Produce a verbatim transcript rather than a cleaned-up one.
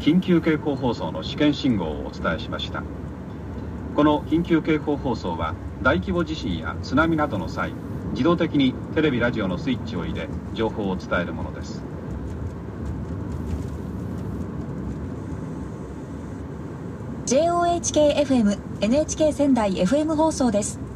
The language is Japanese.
緊急警報放送の試験信号をお伝えしました。この緊急警報放送は大規模地震や津波などの際、自動的にテレビラジオのスイッチを入れ情報を伝えるものです。 ジェイオーエイチケーエフエム エヌエイチケー 仙台 エフエム 放送です。